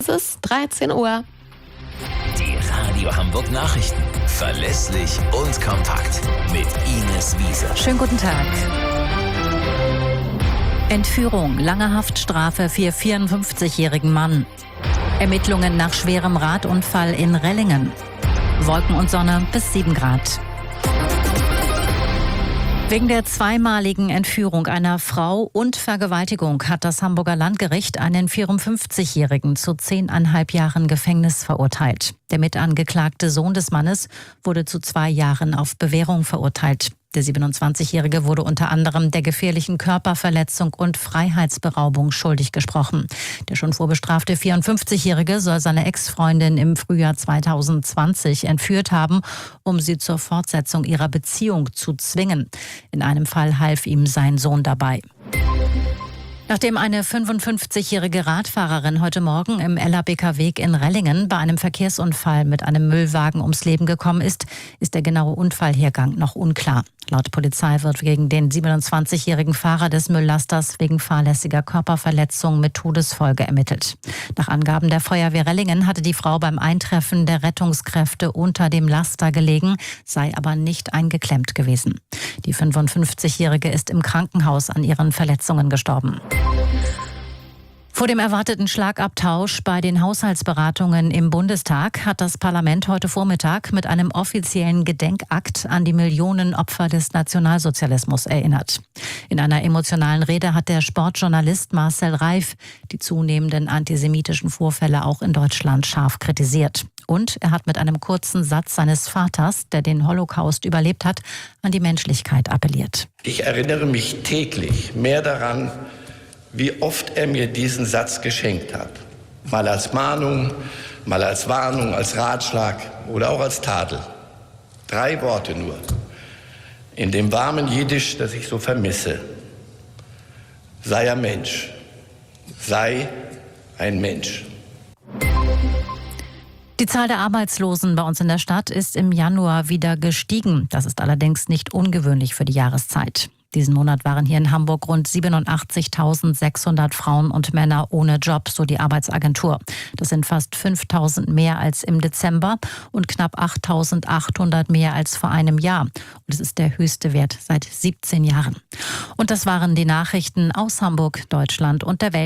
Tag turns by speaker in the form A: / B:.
A: ist 13 Uhr.
B: Die Radio Hamburg Nachrichten. Verlässlich und kompakt. Mit Ines Wiese.
C: Schönen guten Tag. Entführung, lange Haftstrafe für 54-jährigen Mann. Ermittlungen nach schwerem Radunfall in Rellingen. Wolken und Sonne bis 7 Grad. Wegen der zweimaligen Entführung einer Frau und Vergewaltigung hat das Hamburger Landgericht einen 54-Jährigen zu 10,5 Jahren Gefängnis verurteilt. Der mitangeklagte Sohn des Mannes wurde zu 2 Jahren auf Bewährung verurteilt. Der 27-Jährige wurde unter anderem der gefährlichen Körperverletzung und Freiheitsberaubung schuldig gesprochen. Der schon vorbestrafte 54-Jährige soll seine Ex-Freundin im Frühjahr 2020 entführt haben, um sie zur Fortsetzung ihrer Beziehung zu zwingen. In einem Fall half ihm sein Sohn dabei. Nachdem eine 55-jährige Radfahrerin heute Morgen im LABK-Weg in Rellingen bei einem Verkehrsunfall mit einem Müllwagen ums Leben gekommen ist, ist der genaue Unfallhergang noch unklar. Laut Polizei wird gegen den 27-jährigen Fahrer des Mülllasters wegen fahrlässiger Körperverletzung mit Todesfolge ermittelt. Nach Angaben der Feuerwehr Rellingen hatte die Frau beim Eintreffen der Rettungskräfte unter dem Laster gelegen, sei aber nicht eingeklemmt gewesen. Die 55-jährige ist im Krankenhaus an ihren Verletzungen gestorben. Vor dem erwarteten Schlagabtausch bei den Haushaltsberatungen im Bundestag hat das Parlament heute Vormittag mit einem offiziellen Gedenkakt an die Millionen Opfer des Nationalsozialismus erinnert. In einer emotionalen Rede hat der Sportjournalist Marcel Reif die zunehmenden antisemitischen Vorfälle auch in Deutschland scharf kritisiert. Und er hat mit einem kurzen Satz seines Vaters, der den Holocaust überlebt hat, an die Menschlichkeit appelliert.
D: Ich erinnere mich täglich mehr daran, wie oft er mir diesen Satz geschenkt hat. Mal als Mahnung, mal als Warnung, als Ratschlag oder auch als Tadel. 3 Worte nur. In dem warmen Jiddisch, das ich so vermisse. Sei ein Mensch. Sei ein Mensch.
C: Die Zahl der Arbeitslosen bei uns in der Stadt ist im Januar wieder gestiegen. Das ist allerdings nicht ungewöhnlich für die Jahreszeit. Diesen Monat waren hier in Hamburg rund 87.600 Frauen und Männer ohne Job, so die Arbeitsagentur. Das sind fast 5.000 mehr als im Dezember und knapp 8.800 mehr als vor einem Jahr. Und es ist der höchste Wert seit 17 Jahren. Und das waren die Nachrichten aus Hamburg, Deutschland und der Welt.